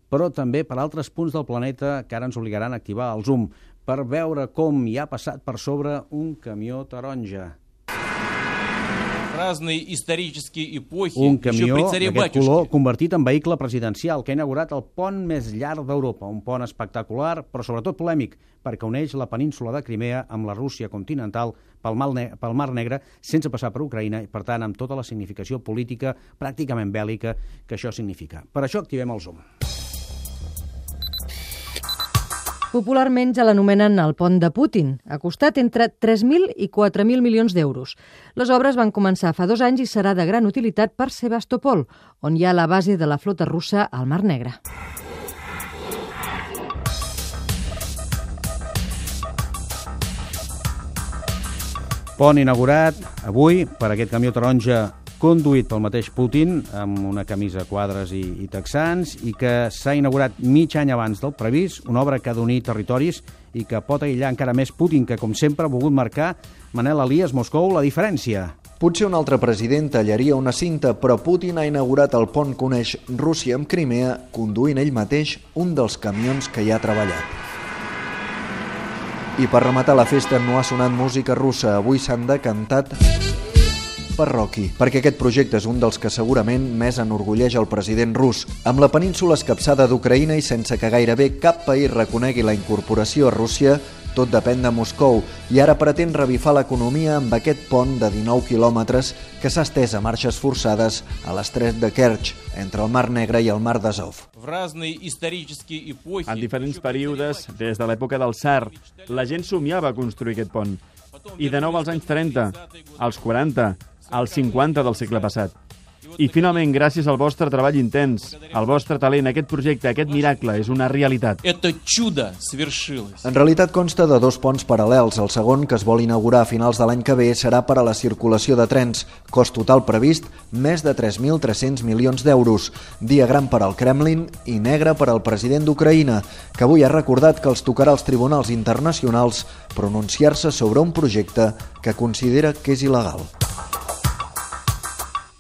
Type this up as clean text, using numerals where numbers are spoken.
però també per altres punts del planeta que ara ens obligaran a activar el zoom per veure com hi ha passat per sobre un camió taronja. Un camió d'aquest color convertit en vehicle presidencial que ha inaugurat el pont més llarg d'Europa, un pont espectacular, però sobretot polèmic, perquè uneix la península de Crimea amb la Rússia continental pel Mar Negre, sense passar per Ucraïna, i per tant amb tota la significació política, pràcticament bèl·lica, que això significa. Per això activem el zoom. Popularment ja l'anomenen el pont de Putin. Ha costat entre 3.000 i 4.000 milions d'euros. Les obres van començar fa 2 anys i serà de gran utilitat per Sebastopol, on hi ha la base de la flota russa al Mar Negre. Pont inaugurat avui per aquest camió taronja conduït pel mateix Putin, amb una camisa a quadres i texans, i que s'ha inaugurat mig any abans del previst, una obra que ha d'unir territoris i que pot aïllar encara més Putin, que, com sempre, ha volgut marcar, Manel Elias, Moscou, la diferència. Potser un altre president tallaria una cinta, però Putin ha inaugurat el pont que uneix Rússia amb Crimea, conduint ell mateix un dels camions que hi ha treballat. I per rematar la festa no ha sonat música russa, avui s'han decantat per Rocky, perquè aquest projecte és un dels que segurament més enorgulleix el president rus. Amb la península escapçada d'Ucraïna i sense que gairebé cap país reconegui la incorporació a Rússia, tot depèn de Moscou, i ara pretén revifar l'economia amb aquest pont de 19 quilòmetres que s'ha estès a marxes forçades a l'estret de Kerch, entre el Mar Negre i el Mar d'Azov. En diferents períodes, des de l'època del Tsar, la gent somiava construir aquest pont. I de nou als anys 30, als 40, als 50 del segle passat. I finalment, gràcies al vostre treball intens, al vostre talent, aquest projecte, aquest miracle, és una realitat. En realitat consta de 2 ponts paral·lels. El segon, que es vol inaugurar a finals de l'any que ve, serà per a la circulació de trens. Cost total previst, més de 3.300 milions d'euros. Dia gran per al Kremlin i negre per al president d'Ucraïna, que avui ha recordat que els tocarà als tribunals internacionals pronunciar-se sobre un projecte que considera que és il·legal.